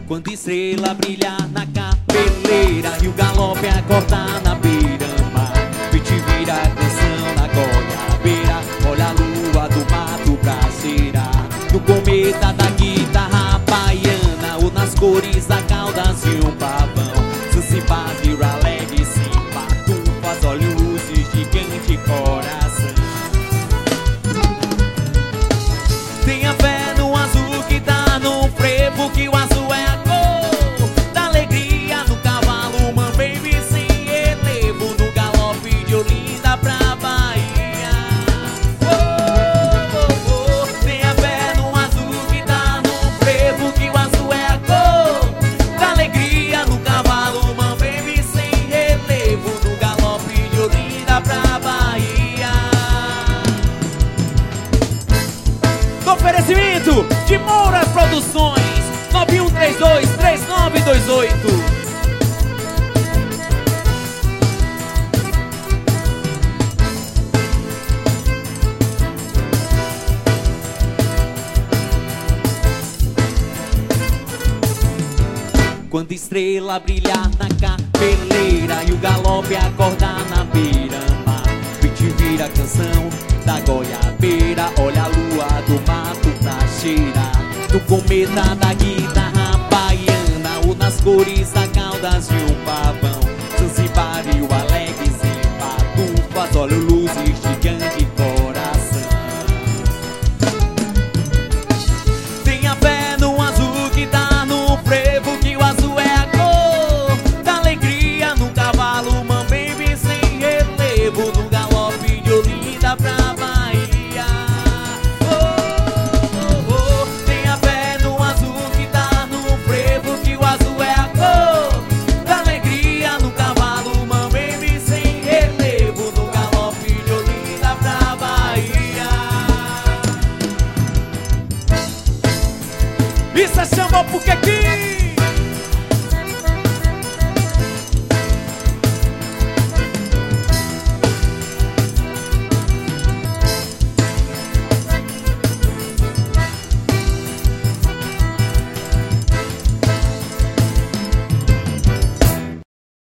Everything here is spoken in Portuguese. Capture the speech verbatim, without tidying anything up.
Quando estrela brilhar na cabeleira e o galope acordar na beira-mar, Pitty vira a canção na goiabeira, olha a lua do mato pra cheirar. No cometa da guitarra baiana, ou nas cores da cauda de um pavão, Zanzibar vira alegre, simpático, faz olhos de gigante coração. Tenha fé no azul que tá no frevo, que o azul é a cor da alegria. No cavalo, man baby, sem relevo, no galope de Olinda pra Bahia. Oh, oh, oh. Tenha fé no azul que tá no frevo, que o azul é a cor da alegria. No cavalo, man baby, sem relevo, no galope de Olinda pra Bahia. Do oferecimento de Moura Produções, nove um três dois, três nove dois oito. Quando estrela brilhar na cabeleira e o galope acordar na beira-mar, Pitty vira a canção da goiabeira, olha a lua do mato pra cheirar. No cometa da guia